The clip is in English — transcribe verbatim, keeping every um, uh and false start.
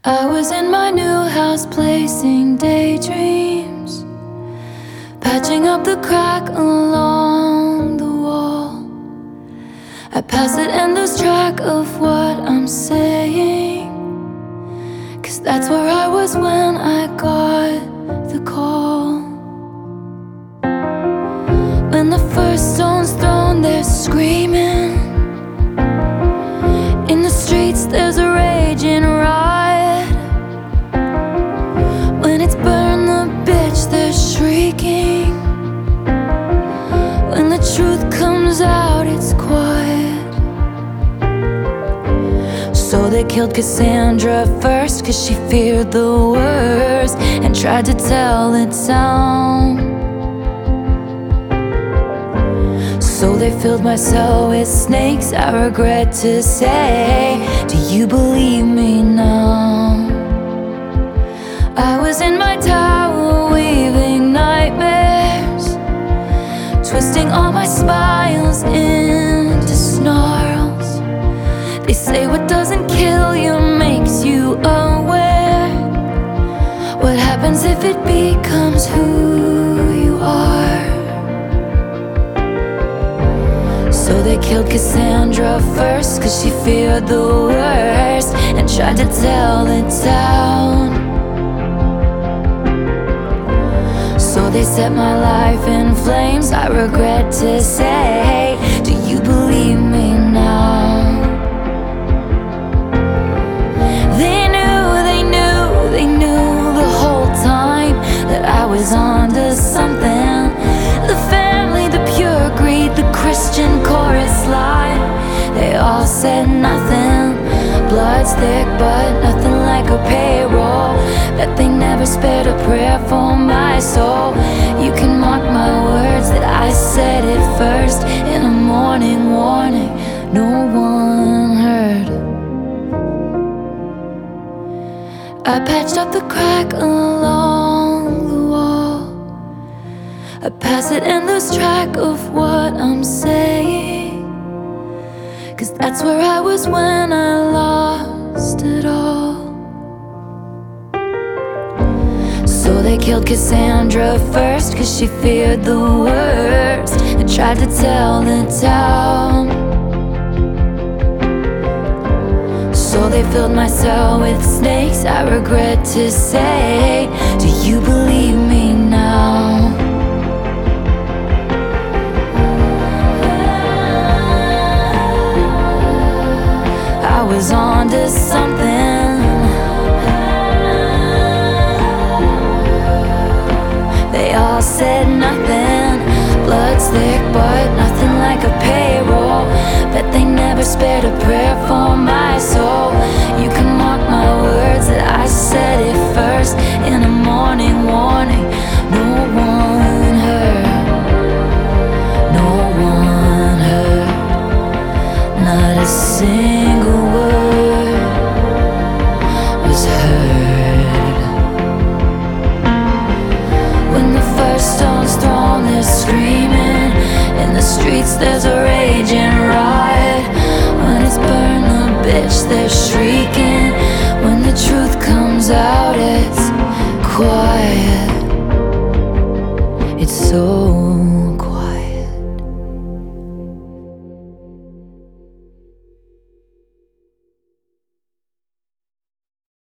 I was in my new house placing daydreams, patching up the crack along the wall. I pass it and lose track of what I'm saying, 'cause that's where I was when I got the call. When the first stone's thrown, they're screaming. In the streets there's a raging riot. When it's burn the bitch, they're shrieking. When the truth comes out, it's quiet. So they killed Cassandra first, 'cause she feared the worst and tried to tell the town. So they filled my cell with snakes, I regret to say. Do you believe me now? I was in my tower weaving nightmares, twisting all my smiles into snarls. They say what doesn't kill you makes you aware. What happens if it becomes who you are? So they killed Cassandra first, 'cause she feared the worst and tried to tell the town. So they set my life in flames, I regret to say. Do you believe me now? They knew, they knew, they knew the whole time that I was onto something. The family, the pure greed, the Christian chorus line, they all said nothing. Blood's thick but nothing like a payroll. Bet they never spared a prayer for my soul. You can mark my words that I said it first. In a morning warning no one heard. I patched up the crack along the wall. I pass it and lose track of what I'm saying, 'cause that's where I was when I lost it all. So they killed Cassandra first, 'cause she feared the worst and tried to tell the town. So they filled my cell with snakes, I regret to say. Do you believe me now? I was onto something.